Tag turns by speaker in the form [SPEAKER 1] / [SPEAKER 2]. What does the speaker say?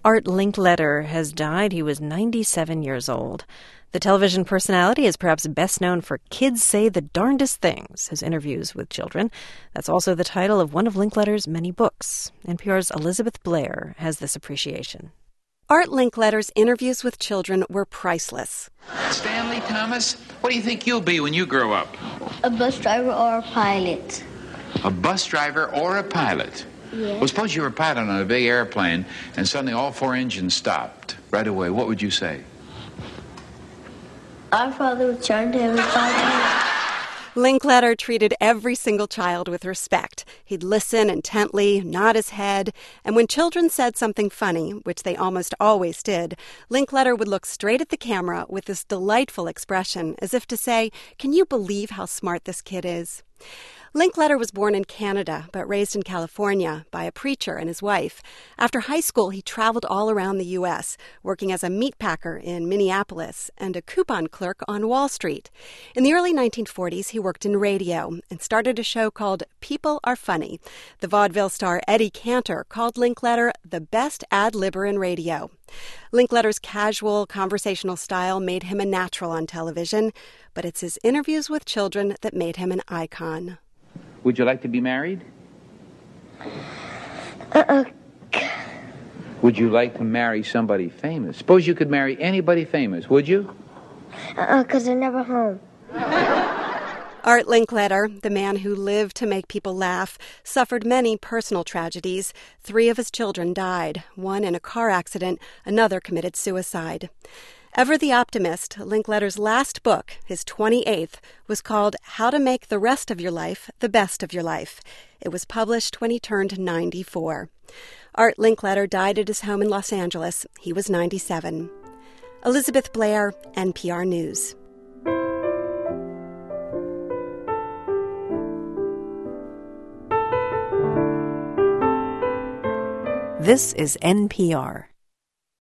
[SPEAKER 1] Art Linkletter has died. He was 97 years old. The television personality is perhaps best known for Kids Say the Darndest Things, his interviews with children. That's also the title of one of Linkletter's many books. NPR's Elizabeth Blair has this appreciation.
[SPEAKER 2] Art Linkletter's interviews with children were priceless.
[SPEAKER 3] Stanley Thomas, what do you think you'll be when you grow up?
[SPEAKER 4] A bus driver or a pilot.
[SPEAKER 3] A bus driver or a pilot?
[SPEAKER 4] Yeah.
[SPEAKER 3] Well, suppose you were a pilot on a big airplane and suddenly all four engines stopped right away. What would you say?
[SPEAKER 4] Our Father which art in heaven,
[SPEAKER 2] Linkletter treated every single child with respect. He'd listen intently, nod his head, and when children said something funny, which they almost always did, Linkletter would look straight at the camera with this delightful expression, as if to say, "Can you believe how smart this kid is?" Linkletter was born in Canada, but raised in California by a preacher and his wife. After high school, he traveled all around the U.S., working as a meat packer in Minneapolis and a coupon clerk on Wall Street. In the early 1940s, he worked in radio and started a show called People Are Funny. The vaudeville star Eddie Cantor called Linkletter the best ad-libber in radio. Linkletter's casual, conversational style made him a natural on television, but it's his interviews with children that made him an icon.
[SPEAKER 3] Would you like to be married? Would you like to marry somebody famous? Suppose you could marry anybody famous, would you?
[SPEAKER 4] because they're never home.
[SPEAKER 2] Art Linkletter, the man who lived to make people laugh, suffered many personal tragedies. 3 of his children died, one in a car accident, another committed suicide. Ever the optimist, Linkletter's last book, his 28th, was called How to Make the Rest of Your Life the Best of Your Life. It was published when he turned 94. Art Linkletter died at his home in Los Angeles. He was 97. Elizabeth Blair, NPR News.
[SPEAKER 1] This is NPR.